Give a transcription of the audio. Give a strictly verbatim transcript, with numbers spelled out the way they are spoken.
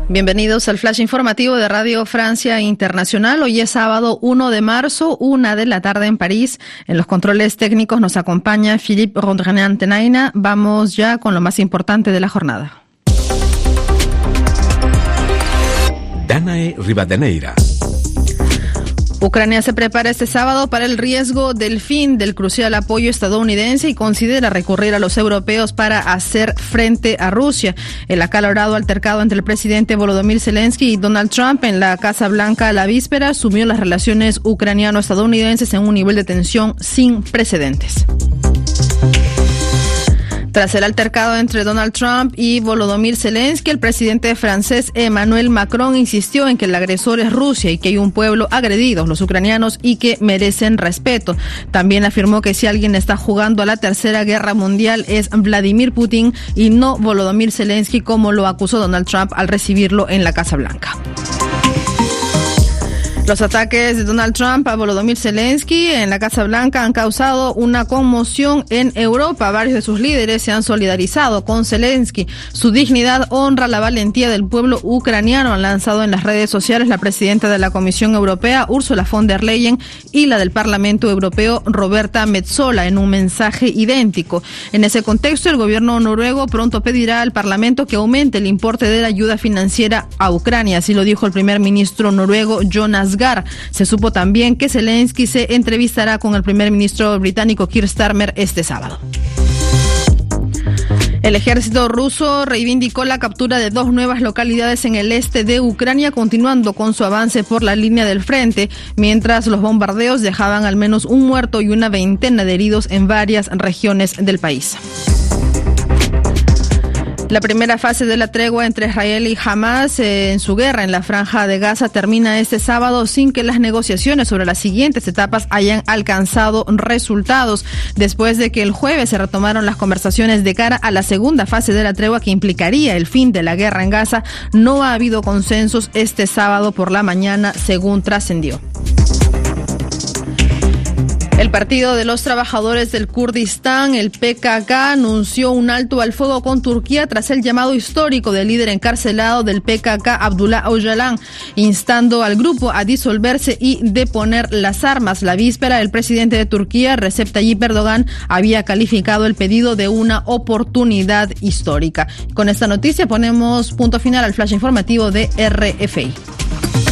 Bienvenidos al flash informativo de Radio Francia Internacional. Hoy es sábado uno de marzo, una de la tarde en París. En los controles técnicos nos acompaña Philippe Rondrenan-Tenaina. Vamos ya con lo más importante de la jornada. Danae Rivadeneira. Ucrania se prepara este sábado para el riesgo del fin del crucial apoyo estadounidense y considera recurrir a los europeos para hacer frente a Rusia. El acalorado altercado entre el presidente Volodymyr Zelensky y Donald Trump en la Casa Blanca a la víspera sumió las relaciones ucraniano-estadounidenses en un nivel de tensión sin precedentes. Tras el altercado entre Donald Trump y Volodymyr Zelensky, el presidente francés Emmanuel Macron insistió en que el agresor es Rusia y que hay un pueblo agredido, los ucranianos, y que merecen respeto. También afirmó que si alguien está jugando a la tercera guerra mundial es Vladimir Putin y no Volodymyr Zelensky, como lo acusó Donald Trump al recibirlo en la Casa Blanca. Los ataques de Donald Trump a Volodymyr Zelensky en la Casa Blanca han causado una conmoción en Europa. Varios de sus líderes se han solidarizado con Zelensky. Su dignidad honra la valentía del pueblo ucraniano, han lanzado en las redes sociales la presidenta de la Comisión Europea, Ursula von der Leyen, y la del Parlamento Europeo, Roberta Metsola, en un mensaje idéntico. En ese contexto, el gobierno noruego pronto pedirá al Parlamento que aumente el importe de la ayuda financiera a Ucrania. Así lo dijo el primer ministro noruego, Jonas Gahr. Se supo también que Zelensky se entrevistará con el primer ministro británico Keir Starmer este sábado. El ejército ruso reivindicó la captura de dos nuevas localidades en el este de Ucrania, continuando con su avance por la línea del frente, mientras los bombardeos dejaban al menos un muerto y una veintena de heridos en varias regiones del país. La primera fase de la tregua entre Israel y Hamas eh, en su guerra en la Franja de Gaza termina este sábado sin que las negociaciones sobre las siguientes etapas hayan alcanzado resultados. Después de que el jueves se retomaron las conversaciones de cara a la segunda fase de la tregua que implicaría el fin de la guerra en Gaza, no ha habido consensos este sábado por la mañana, según trascendió. El Partido de los Trabajadores del Kurdistán, el P K K, anunció un alto al fuego con Turquía tras el llamado histórico del líder encarcelado del P K K, Abdullah Öcalan, instando al grupo a disolverse y deponer las armas. La víspera, el presidente de Turquía, Recep Tayyip Erdogan, había calificado el pedido de una oportunidad histórica. Con esta noticia ponemos punto final al flash informativo de R F I.